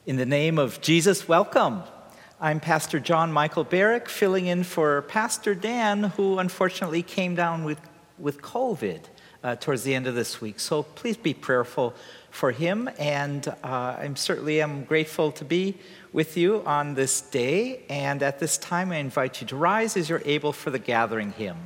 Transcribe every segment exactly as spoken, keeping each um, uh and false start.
In the name of Jesus, welcome. I'm Pastor John Michael Barrick, filling in for Pastor Dan, who unfortunately came down with, with COVID uh, towards the end of this week. So please be prayerful for him, and uh, I'm certainly am grateful to be with you on this day. And at this time, I invite you to rise as you're able for the gathering hymn.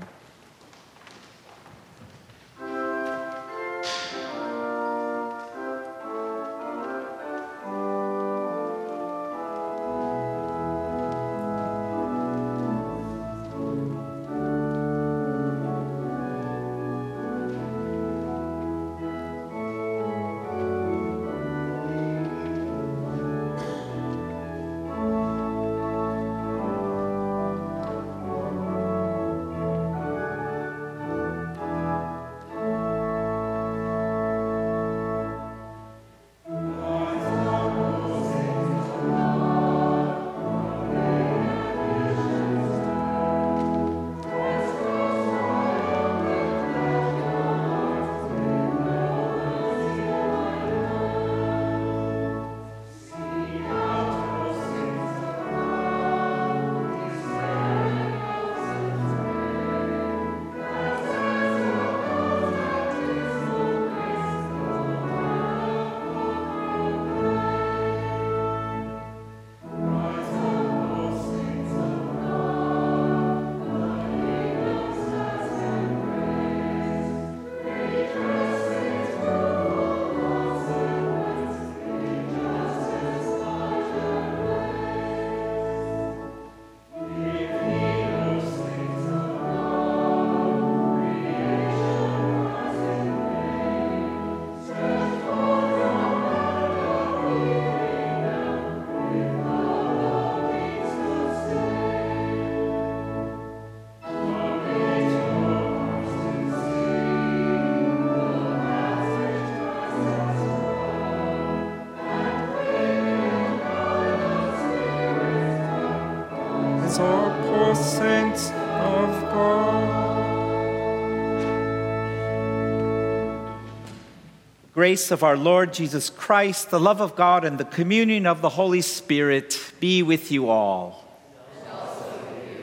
Saints of God. Grace of our Lord Jesus Christ, the love of God, and the communion of the Holy Spirit be with you all. And also with you.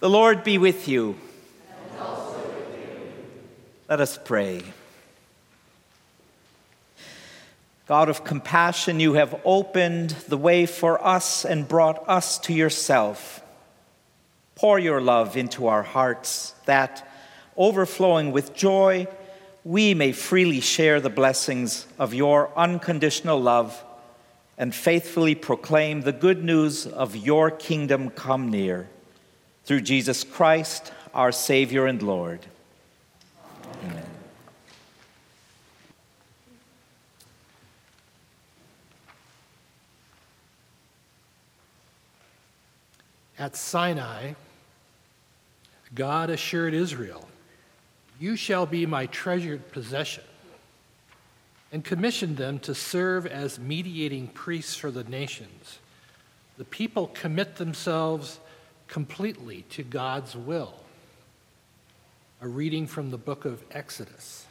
The Lord be with you. And also with you. Let us pray. God of compassion, you have opened the way for us and brought us to yourself. Pour your love into our hearts, that, overflowing with joy, we may freely share the blessings of your unconditional love and faithfully proclaim the good news of your kingdom come near. Through Jesus Christ, our Savior and Lord. Amen. At Sinai, God assured Israel, "You shall be my treasured possession," and commissioned them to serve as mediating priests for the nations. The people commit themselves completely to God's will. A reading from the book of Exodus.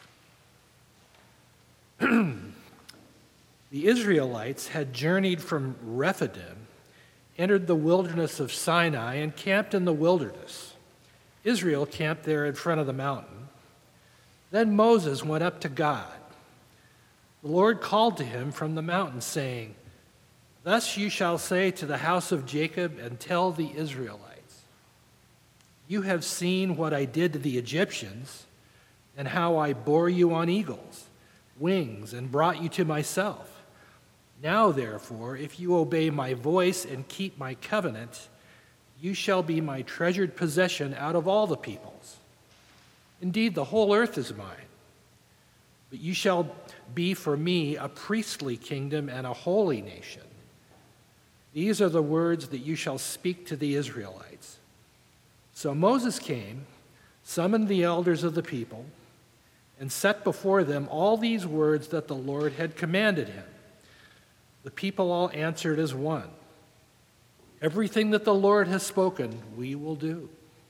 The Israelites had journeyed from Rephidim, entered the wilderness of Sinai, and camped in the wilderness. Israel camped there in front of the mountain. Then Moses went up to God. The Lord called to him from the mountain, saying, "Thus you shall say to the house of Jacob and tell the Israelites, you have seen what I did to the Egyptians, and how I bore you on eagles' wings and brought you to myself. Now, therefore, if you obey my voice and keep my covenant, you shall be my treasured possession out of all the peoples. Indeed, the whole earth is mine. But you shall be for me a priestly kingdom and a holy nation. These are the words that you shall speak to the Israelites." So Moses came, summoned the elders of the people, and set before them all these words that the Lord had commanded him. The people all answered as one, "Everything that the Lord has spoken, we will do."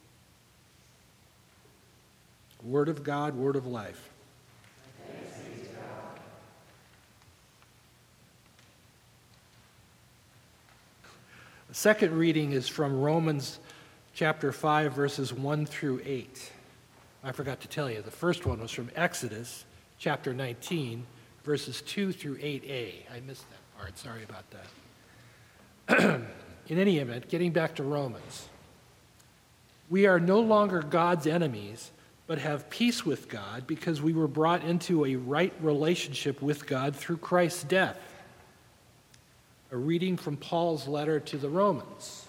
Word of God, word of life. Thanks be to God. The second reading is from Romans chapter five, verses one through eight. I forgot to tell you, the first one was from Exodus chapter nineteen, verses two through eight a. I missed that part, sorry about that. In any event, getting back to Romans. We are no longer God's enemies, but have peace with God because we were brought into a right relationship with God through Christ's death. A reading from Paul's letter to the Romans.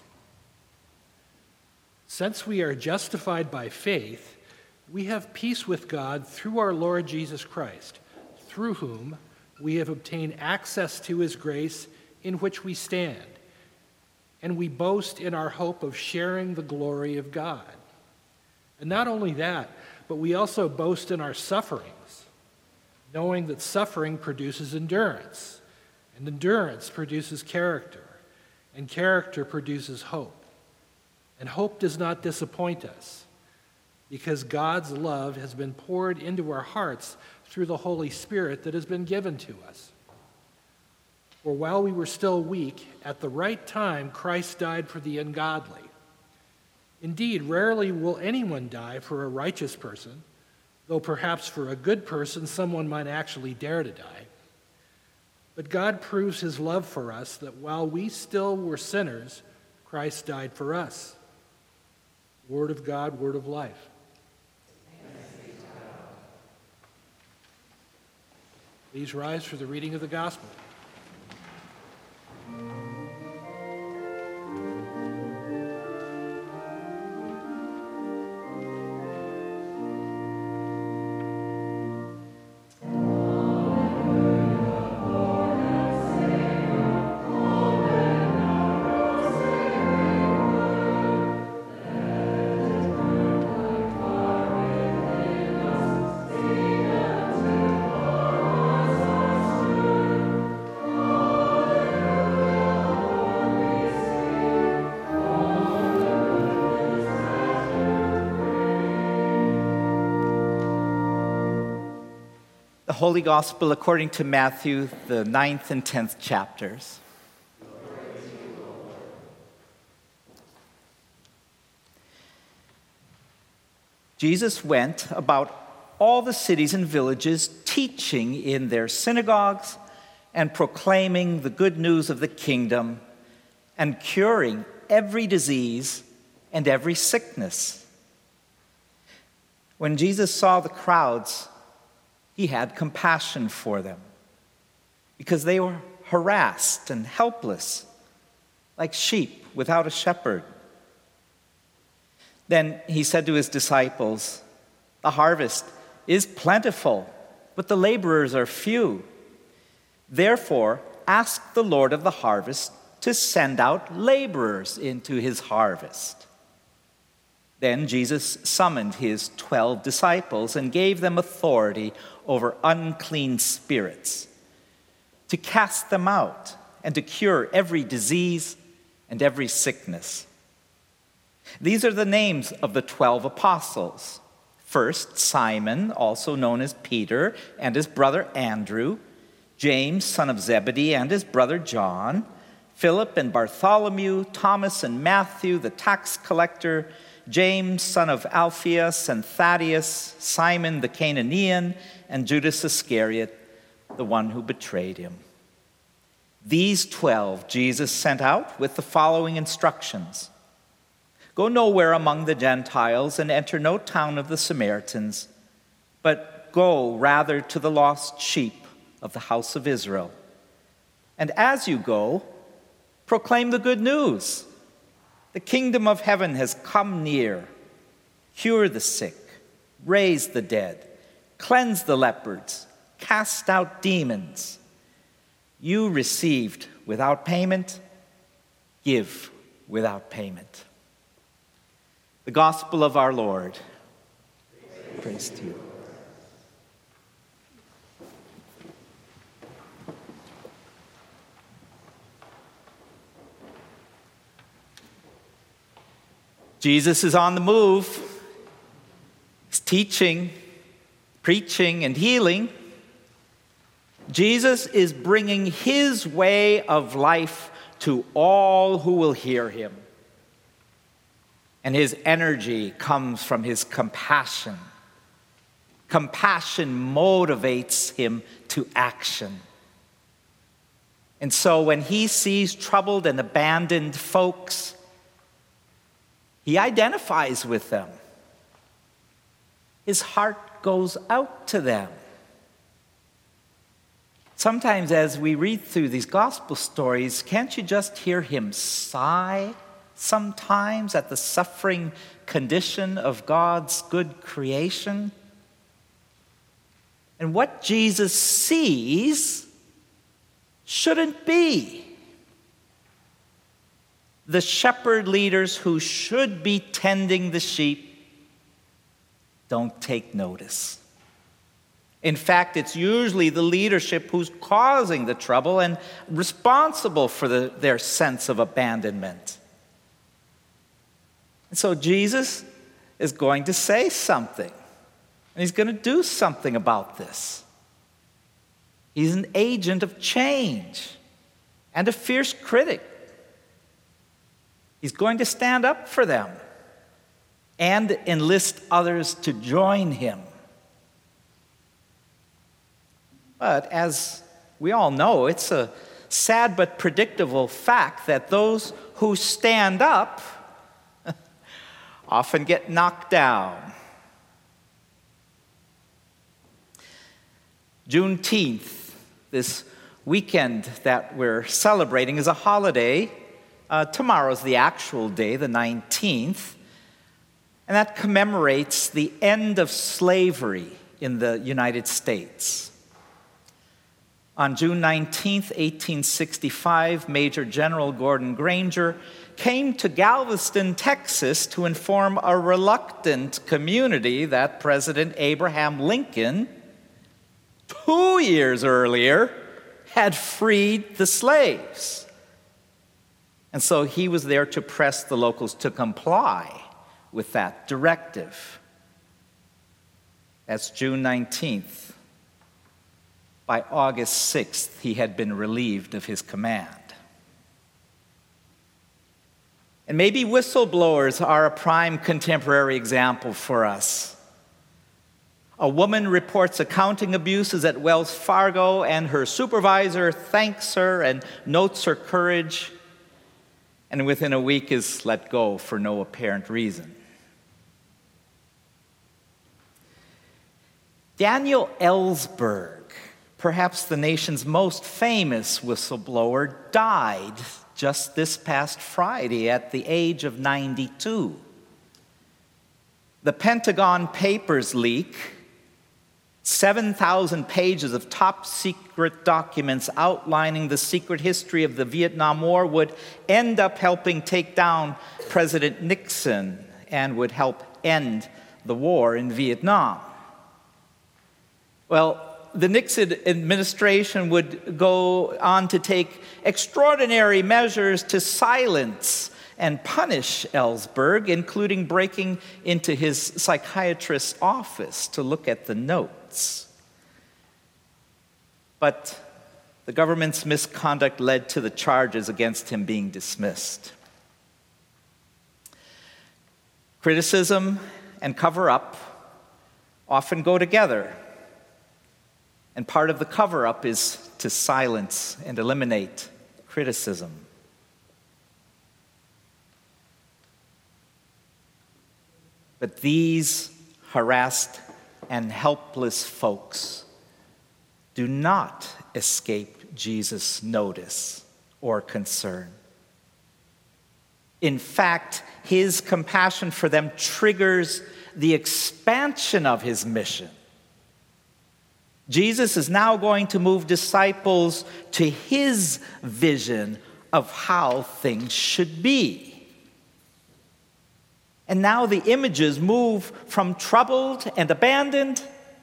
Since we are justified by faith, we have peace with God through our Lord Jesus Christ, through whom we have obtained access to his grace in which we stand, and we boast in our hope of sharing the glory of God. And not only that, but we also boast in our sufferings, knowing that suffering produces endurance, and endurance produces character, and character produces hope. And hope does not disappoint us, because God's love has been poured into our hearts through the Holy Spirit that has been given to us. For while we were still weak, at the right time Christ died for the ungodly. Indeed, rarely will anyone die for a righteous person, though perhaps for a good person someone might actually dare to die. But God proves his love for us that while we still were sinners, Christ died for us. Word of God, word of life. Please rise for the reading of the gospel. The Holy Gospel according to Matthew, the ninth and tenth chapters. Jesus went about all the cities and villages, teaching in their synagogues and proclaiming the good news of the kingdom and curing every disease and every sickness. When Jesus saw the crowds, he had compassion for them because they were harassed and helpless, like sheep without a shepherd. Then he said to his disciples, "The harvest is plentiful, but the laborers are few. Therefore, ask the Lord of the harvest to send out laborers into his harvest." Then Jesus summoned his twelve disciples and gave them authority over unclean spirits, to cast them out and to cure every disease and every sickness. These are the names of the twelve apostles. First, Simon, also known as Peter, and his brother Andrew, James, son of Zebedee, and his brother John, Philip and Bartholomew, Thomas and Matthew, the tax collector, James, son of Alphaeus, and Thaddeus, Simon the Canaanian, and Judas Iscariot, the one who betrayed him. These twelve Jesus sent out with the following instructions: "Go nowhere among the Gentiles and enter no town of the Samaritans, but go rather to the lost sheep of the house of Israel. And as you go, proclaim the good news. The kingdom of heaven has come near. Cure the sick, raise the dead, cleanse the lepers, cast out demons. You received without payment, give without payment." The gospel of our Lord. Praise, Praise to you. Jesus is on the move. He's teaching, preaching, and healing. Jesus is bringing his way of life to all who will hear him. And his energy comes from his compassion. Compassion motivates him to action. And so when he sees troubled and abandoned folks, he identifies with them. His heart goes out to them. Sometimes as we read through these gospel stories, can't you just hear him sigh sometimes at the suffering condition of God's good creation? And what Jesus sees shouldn't be. The shepherd leaders who should be tending the sheep don't take notice. In fact, it's usually the leadership who's causing the trouble and responsible for the, their sense of abandonment. And so Jesus is going to say something, and he's going to do something about this. He's an agent of change and a fierce critic. He's going to stand up for them and enlist others to join him. But as we all know, it's a sad but predictable fact that those who stand up often get knocked down. Juneteenth, this weekend that we're celebrating, is a holiday. Uh, tomorrow's the actual day, the nineteenth, and that commemorates the end of slavery in the United States. On June nineteenth, eighteen sixty-five, Major General Gordon Granger came to Galveston, Texas, to inform a reluctant community that President Abraham Lincoln, two years earlier, had freed the slaves. And so he was there to press the locals to comply with that directive. That's June nineteenth. By August sixth, he had been relieved of his command. And maybe whistleblowers are a prime contemporary example for us. A woman reports accounting abuses at Wells Fargo, and her supervisor thanks her and notes her courage, and within a week is let go for no apparent reason. Daniel Ellsberg, perhaps the nation's most famous whistleblower, died just this past Friday at the age of ninety-two. The Pentagon Papers leak, seven thousand pages of top-secret documents outlining the secret history of the Vietnam War, would end up helping take down President Nixon and would help end the war in Vietnam. Well, the Nixon administration would go on to take extraordinary measures to silence and punish Ellsberg, including breaking into his psychiatrist's office to look at the notes. But the government's misconduct led to the charges against him being dismissed. Criticism and cover-up often go together. And part of the cover-up is to silence and eliminate criticism. But these harassed and helpless folks do not escape Jesus' notice or concern. In fact, his compassion for them triggers the expansion of his mission. Jesus is now going to move disciples to his vision of how things should be. And now the images move from troubled and abandoned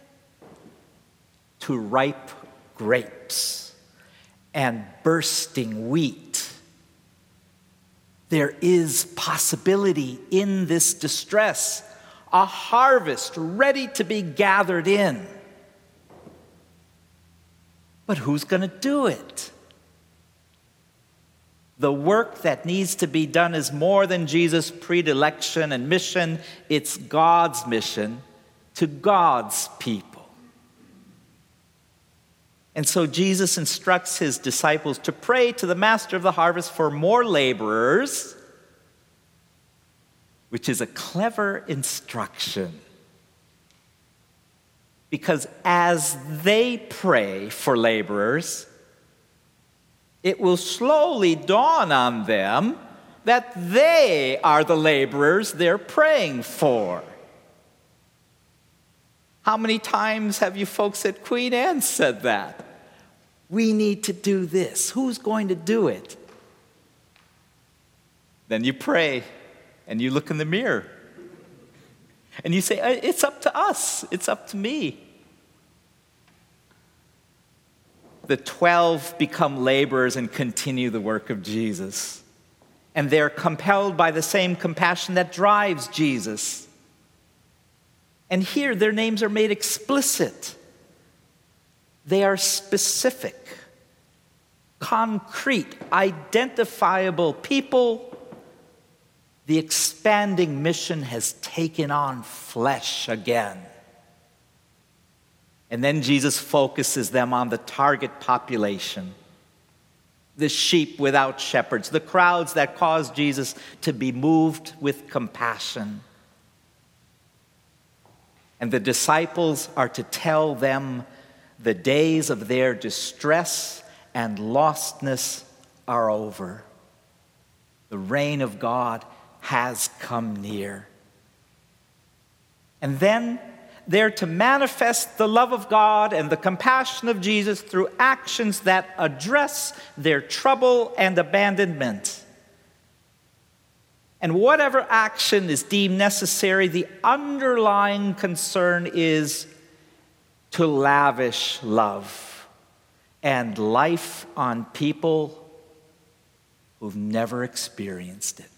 to ripe grapes and bursting wheat. There is possibility in this distress, a harvest ready to be gathered in. But who's going to do it? The work that needs to be done is more than Jesus' predilection and mission. It's God's mission to God's people. And so Jesus instructs his disciples to pray to the master of the harvest for more laborers, which is a clever instruction. Because as they pray for laborers, it will slowly dawn on them that they are the laborers they're praying for. How many times have you folks at Queen Anne said that? We need to do this. Who's going to do it? Then you pray and you look in the mirror. And you say, it's up to us. It's up to me. The twelve become laborers and continue the work of Jesus. And they're compelled by the same compassion that drives Jesus. And here their names are made explicit. They are specific, concrete, identifiable people. The expanding mission has taken on flesh again. And then Jesus focuses them on the target population, the sheep without shepherds, the crowds that cause Jesus to be moved with compassion. And the disciples are to tell them the days of their distress and lostness are over. The reign of God has come near. And then they're to manifest the love of God and the compassion of Jesus through actions that address their trouble and abandonment. And whatever action is deemed necessary, the underlying concern is to lavish love and life on people who've never experienced it.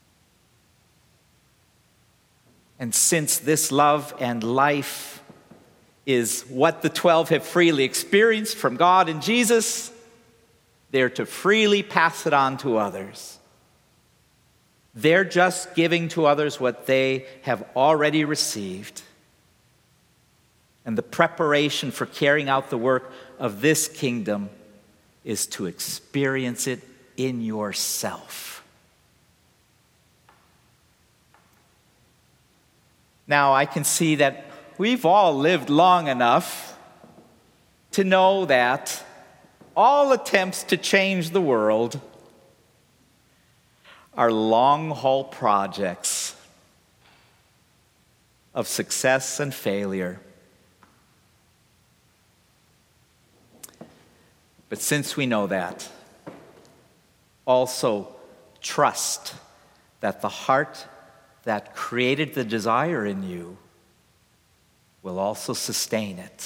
And since this love and life is what the twelve have freely experienced from God and Jesus, they're to freely pass it on to others. They're just giving to others what they have already received. And the preparation for carrying out the work of this kingdom is to experience it in yourself. Now, I can see that we've all lived long enough to know that all attempts to change the world are long-haul projects of success and failure. But since we know that, also trust that the heart that created the desire in you will also sustain it.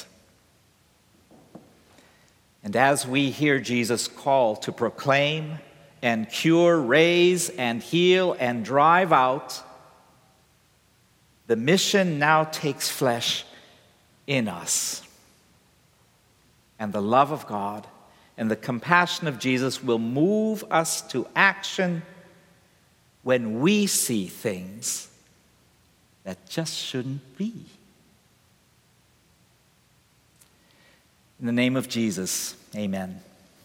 And as we hear Jesus' call to proclaim and cure, raise and heal and drive out, the mission now takes flesh in us. And the love of God and the compassion of Jesus will move us to action when we see things that just shouldn't be. In the name of Jesus, amen.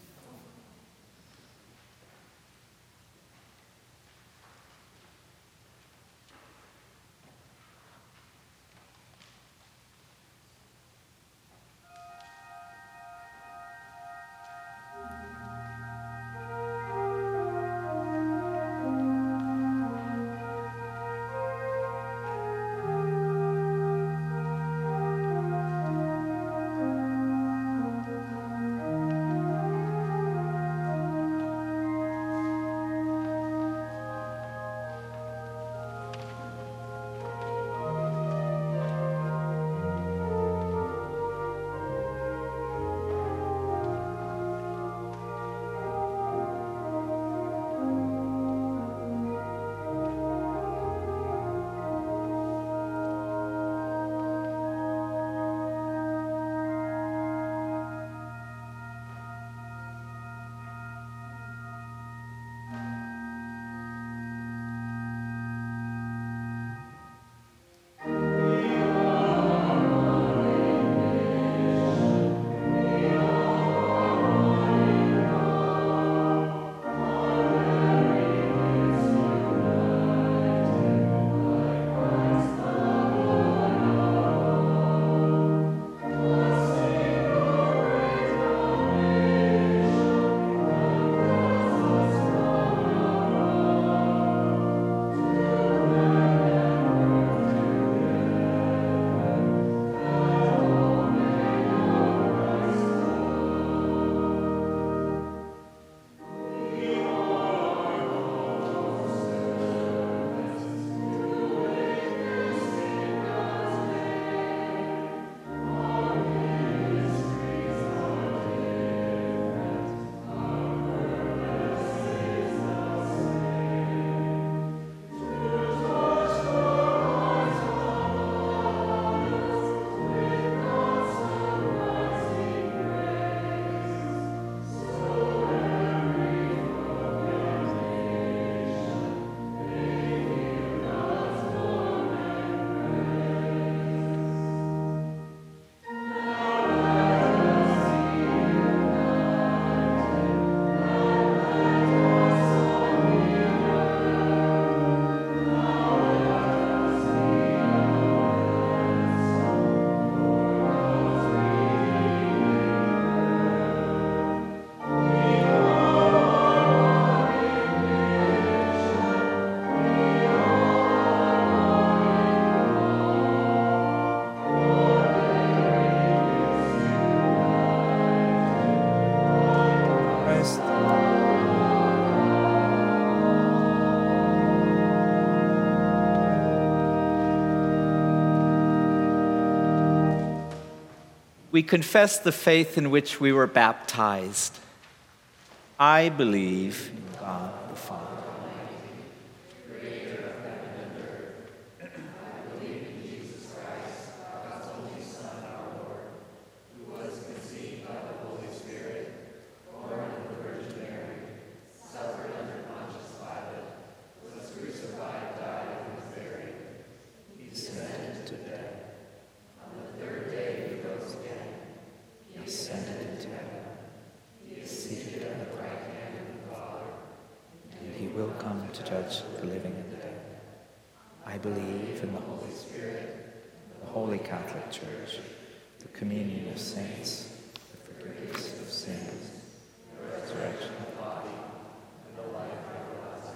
We confess the faith in which we were baptized. I believe in God the Father. Crucified to judge the living and the dead. I believe in the Holy Spirit, the Holy Catholic Church, the communion of saints, the forgiveness of sins, the resurrection of the body, and the life everlasting.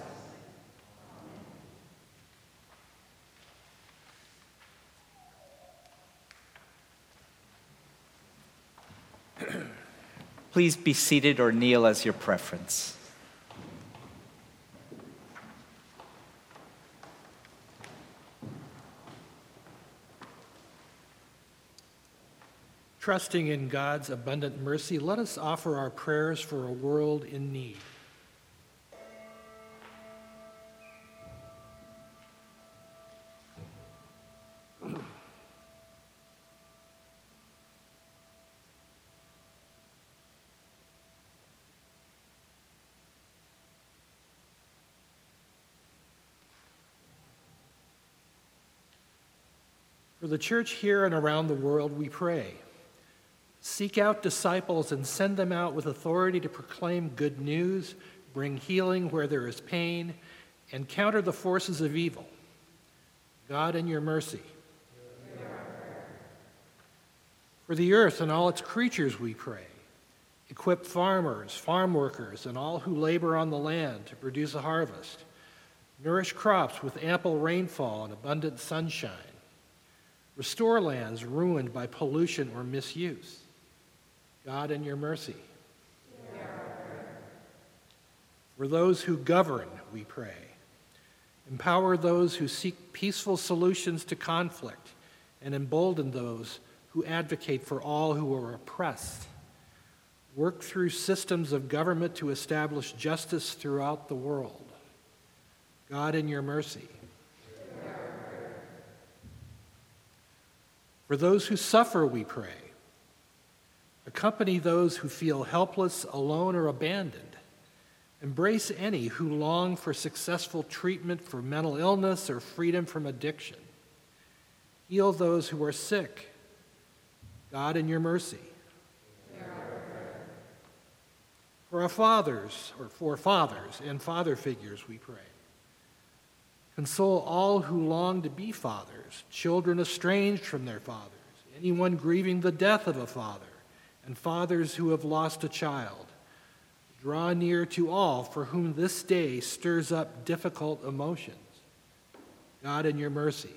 Please be seated or kneel as your preference. Trusting in God's abundant mercy, let us offer our prayers for a world in need. For the church here and around the world, we pray. Seek out disciples and send them out with authority to proclaim good news, bring healing where there is pain, and counter the forces of evil. God, in your mercy. For the earth and all its creatures, we pray. Equip farmers, farm workers, and all who labor on the land to produce a harvest. Nourish crops with ample rainfall and abundant sunshine. Restore lands ruined by pollution or misuse. God, in your mercy. For those who govern, we pray. Empower those who seek peaceful solutions to conflict and embolden those who advocate for all who are oppressed. Work through systems of government to establish justice throughout the world. God, in your mercy. For those who suffer, we pray. Accompany those who feel helpless, alone, or abandoned. Embrace any who long for successful treatment for mental illness or freedom from addiction. Heal those who are sick. God, in your mercy. For our fathers, or for fathers and father figures, we pray. Console all who long to be fathers, children estranged from their fathers, anyone grieving the death of a father, and fathers who have lost a child. Draw near to all for whom this day stirs up difficult emotions. God, in your mercy.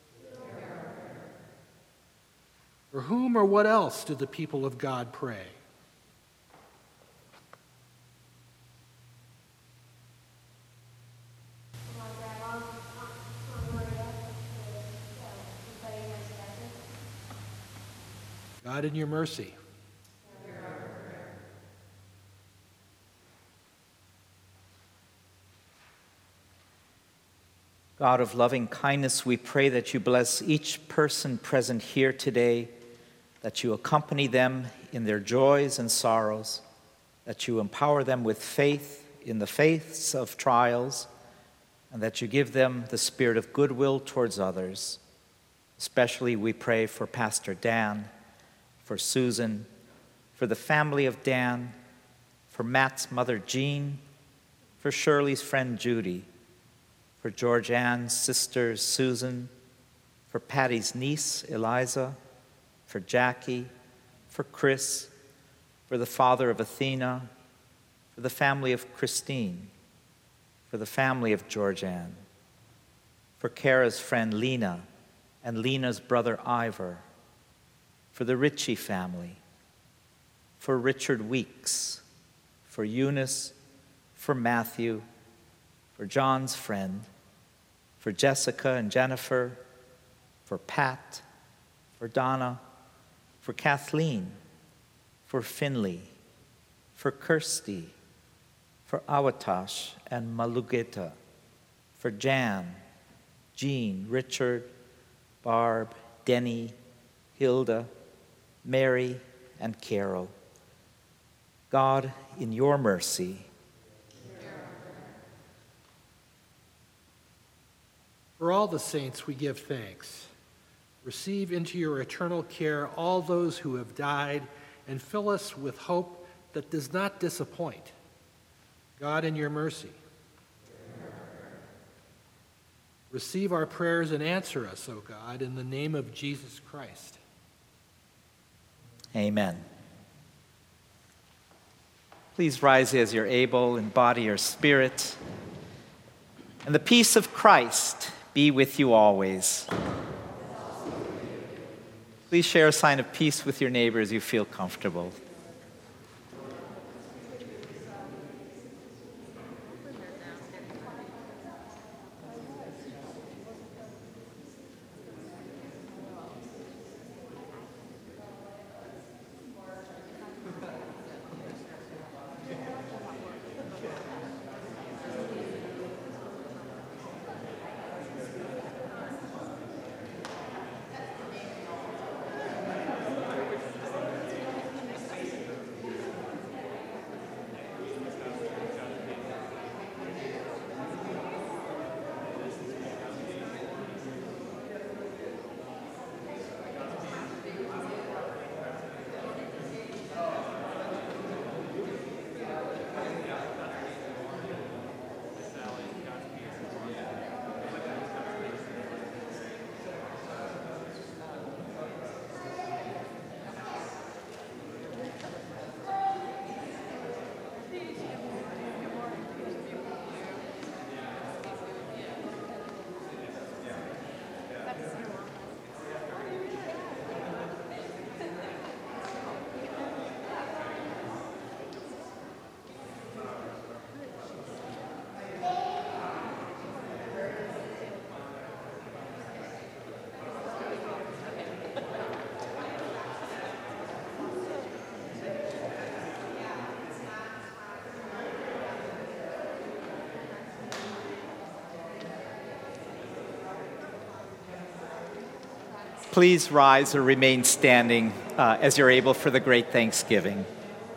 For whom or what else do the people of God pray? God, in your mercy. God of loving kindness, we pray that you bless each person present here today, that you accompany them in their joys and sorrows, that you empower them with faith in the faiths of trials, and that you give them the spirit of goodwill towards others. Especially we pray for Pastor Dan, for Susan, for the family of Dan, for Matt's mother Jean, for Shirley's friend Judy, for George Ann's sister Susan, for Patty's niece Eliza, for Jackie, for Chris, for the father of Athena, for the family of Christine, for the family of George Ann, for Kara's friend Lena and Lena's brother Ivor, for the Ritchie family, for Richard Weeks, for Eunice, for Matthew, for John's friend, for Jessica and Jennifer, for Pat, for Donna, for Kathleen, for Finley, for Kirsty, for Awatash and Malugeta, for Jan, Jean, Richard, Barb, Denny, Hilda, Mary, and Carol. God, in your mercy. For all the saints we give thanks. Receive into your eternal care all those who have died, and fill us with hope that does not disappoint. God, in your mercy. Receive our prayers and answer us, O God, in the name of Jesus Christ. Amen. Please rise as you're able in body or spirit. And the peace of Christ be with you always. Please share a sign of peace with your neighbor as you feel comfortable. Please rise or remain standing uh, as you're able for the great Thanksgiving.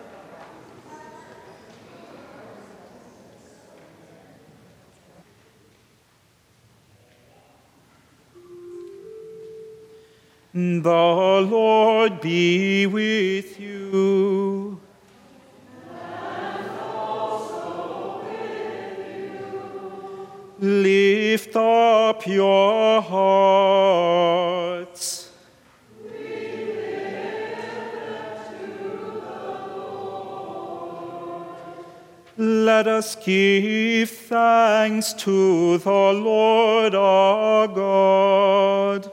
The Lord be with you. And also with you. Lift up your hearts. We lift them to the Lord. Let us give thanks to the Lord our God.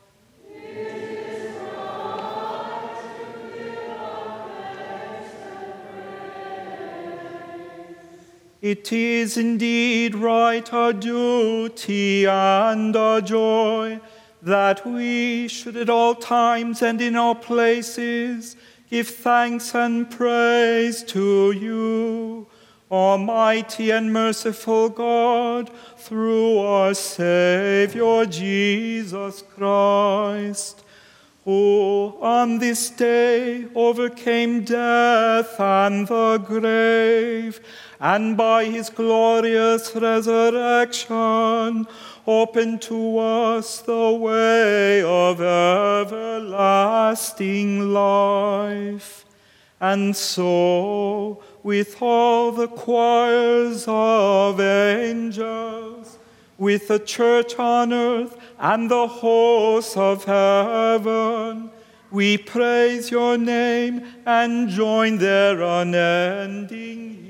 It is indeed right, our duty and our joy, that we should at all times and in all places give thanks and praise to you, Almighty and merciful God, through our Savior Jesus Christ, who on this day overcame death and the grave, and by his glorious resurrection opened to us the way of everlasting life. And so, with all the choirs of angels, with the church on earth and the hosts of heaven, we praise your name and join their unending hymn.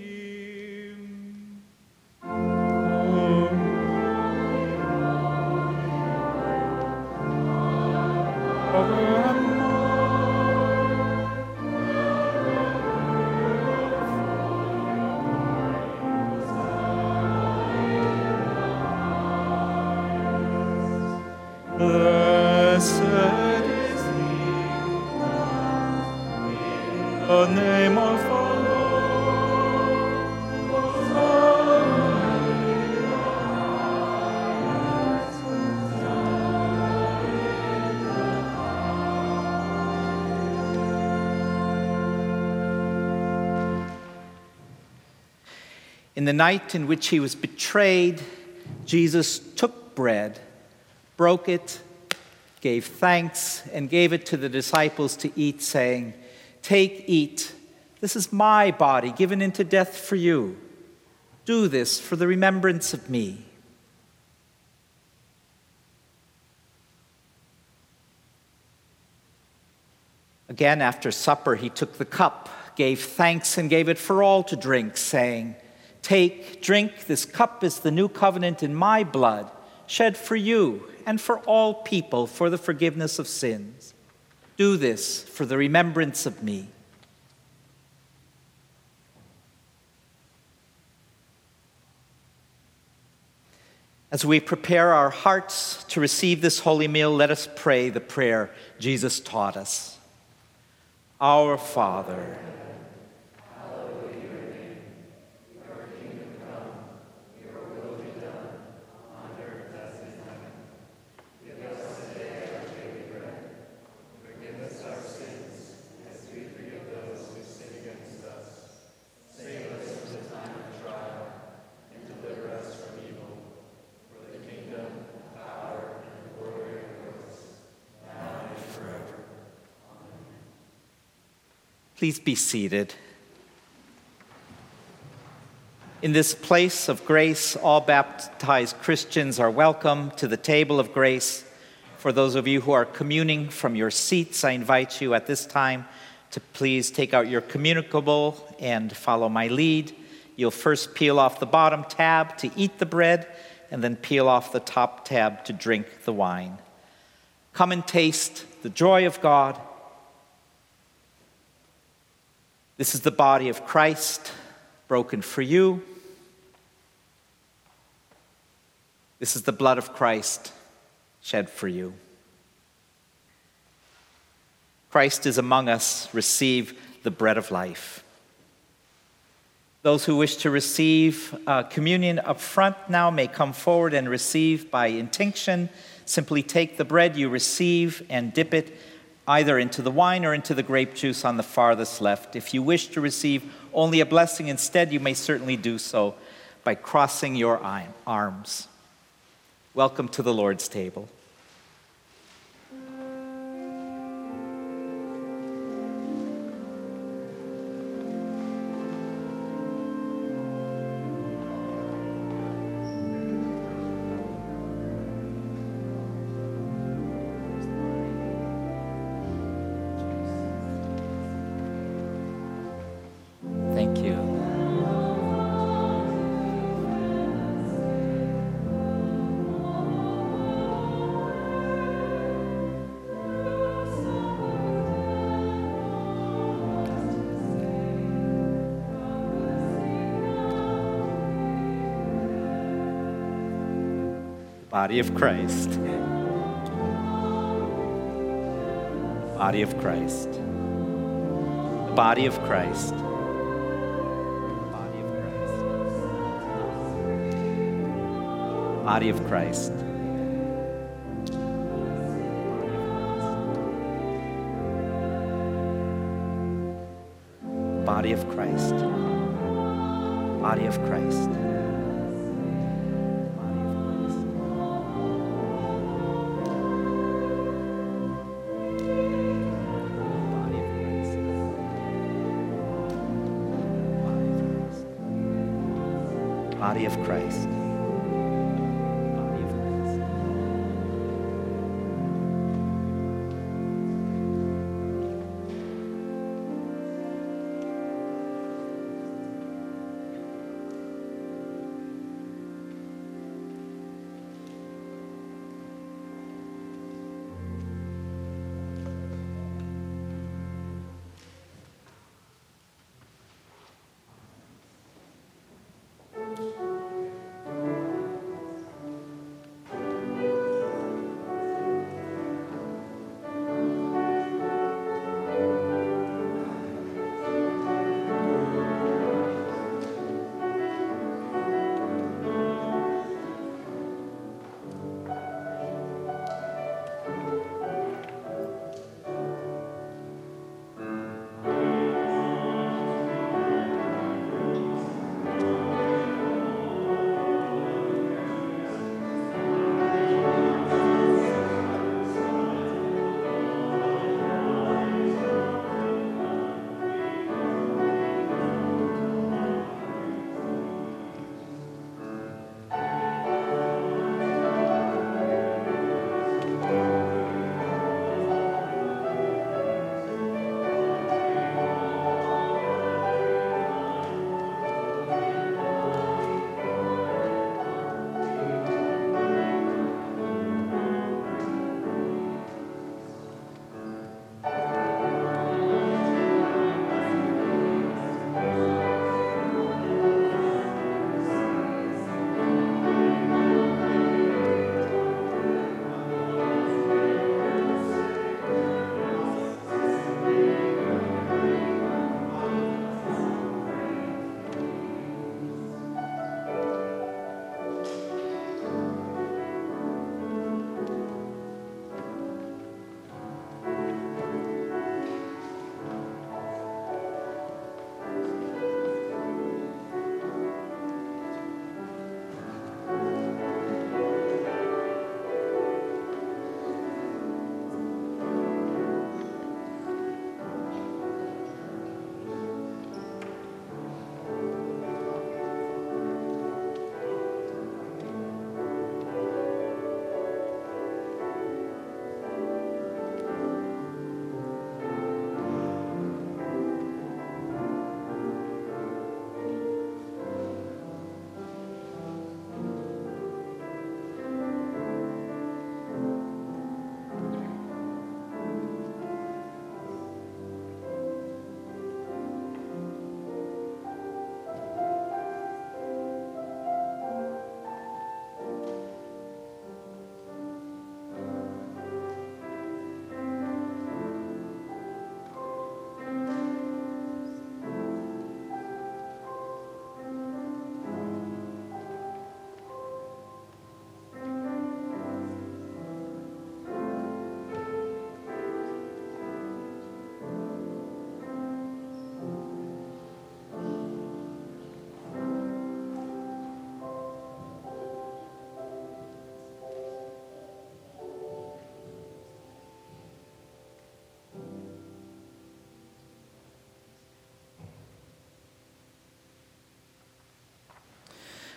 Blessed is he in the name of the Lord. In the night in which he was betrayed, Jesus took bread, broke it, gave thanks, and gave it to the disciples to eat, saying, "Take, eat. This is my body given into death for you. Do this for the remembrance of me." Again, after supper, he took the cup, gave thanks, and gave it for all to drink, saying, "Take, drink, this cup is the new covenant in my blood, shed for you and for all people for the forgiveness of sins. Do this for the remembrance of me." As we prepare our hearts to receive this holy meal, let us pray the prayer Jesus taught us. Our Father, please be seated. In this place of grace, all baptized Christians are welcome to the table of grace. For those of you who are communing from your seats, I invite you at this time to please take out your communicable and follow my lead. You'll first peel off the bottom tab to eat the bread, and then peel off the top tab to drink the wine. Come and taste the joy of God. This is the body of Christ, broken for you. This is the blood of Christ, shed for you. Christ is among us. Receive the bread of life. Those who wish to receive uh, communion up front now may come forward and receive by intinction. Simply take the bread you receive and dip it either into the wine or into the grape juice on the farthest left. If you wish to receive only a blessing instead, you may certainly do so by crossing your arms. Welcome to the Lord's table. Thank you. Body of Christ. Body of Christ. The body of Christ. Body of Christ. Body of Christ. Body of Christ. Body of Christ.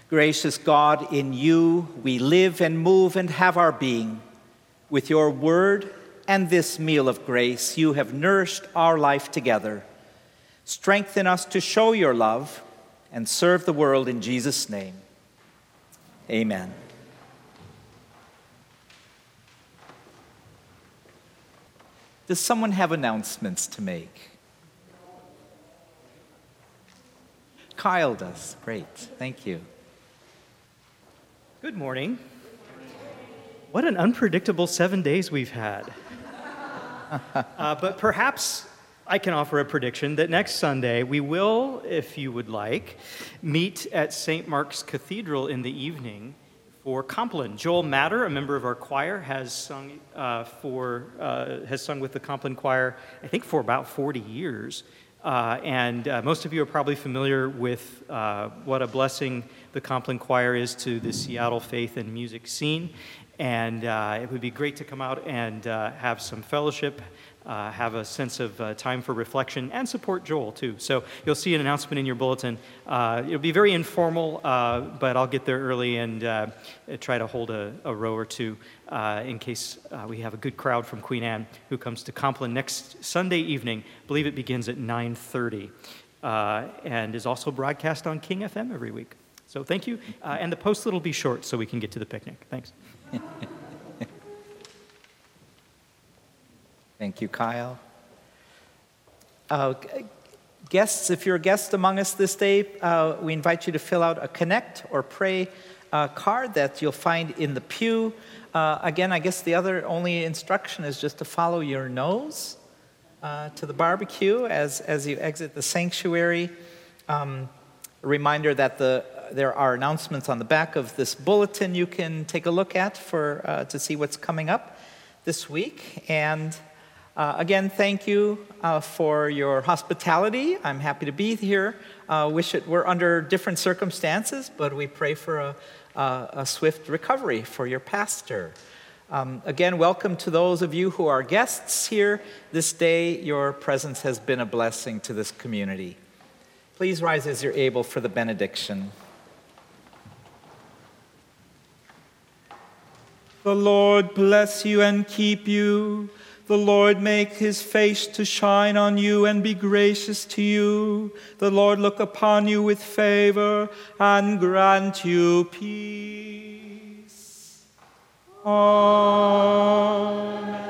Gracious God, in you we live and move and have our being. With your word and this meal of grace, you have nourished our life together. Strengthen us to show your love and serve the world in Jesus' name. Amen. Does someone have announcements to make? Kyle does. Great. Thank you. Good morning. What an unpredictable seven days we've had. uh, but perhaps I can offer a prediction that next Sunday we will, if you would like, meet at Saint Mark's Cathedral in the evening for Compline. Joel Matter, a member of our choir, has sung uh, for uh, has sung with the Compline Choir, I think, for about forty years. Uh, and uh, most of you are probably familiar with uh, what a blessing the Compline Choir is to the Seattle faith and music scene. And uh, it would be great to come out and uh, have some fellowship, uh, have a sense of uh, time for reflection, and support Joel, too. So you'll see an announcement in your bulletin. Uh, it'll be very informal, uh, but I'll get there early and uh, try to hold a, a row or two uh, in case uh, we have a good crowd from Queen Anne who comes to Compline next Sunday evening. I believe it begins at nine thirty uh, and is also broadcast on King F M every week. So thank you. Uh, and the post-it will be short so we can get to the picnic. Thanks. Thank you, Kyle. Uh, guests, if you're a guest among us this day, uh, we invite you to fill out a Connect or Pray uh, card that you'll find in the pew. Uh, again, I guess the other only instruction is just to follow your nose uh, to the barbecue as, as you exit the sanctuary. Um, a reminder that the there are announcements on the back of this bulletin you can take a look at for uh, to see what's coming up this week. And uh, again, thank you uh, for your hospitality. I'm happy to be here. Uh, wish it were under different circumstances, but we pray for a, a, a swift recovery for your pastor. Um, again, welcome to those of you who are guests here this day. Your presence has been a blessing to this community. Please rise as you're able for the benediction. The Lord bless you and keep you. The Lord make his face to shine on you and be gracious to you. The Lord look upon you with favor and grant you peace. Amen.